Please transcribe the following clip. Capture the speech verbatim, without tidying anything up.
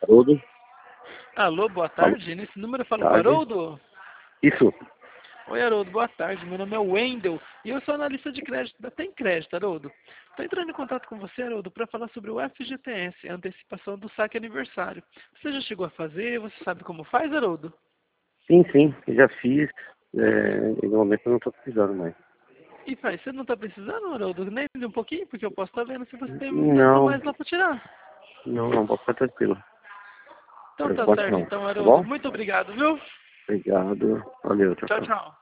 Haroldo. Alô, boa tarde. Nesse número eu falo com o Tarde. Haroldo? Isso. Oi, Haroldo, boa tarde. Meu nome é Wendel e eu sou analista de crédito da Tem Crédito, Haroldo. Estou entrando em contato com você, Haroldo, para falar sobre o F G T S, a antecipação do saque aniversário. Você já chegou a fazer? Você sabe como faz, Haroldo? Sim, sim, eu já fiz. É, e no momento eu não estou precisando mais. E faz, você não está precisando, Haroldo? Nem de um pouquinho, porque eu posso estar vendo se você tem um tempo a Não, mais lá para tirar. não, não, pode ficar tranquilo. Então Por tá enquanto certo, não. então, Tá Haroldo. bom? Muito obrigado, viu? Obrigado. Valeu, tchau, Tchau, tchau. tchau.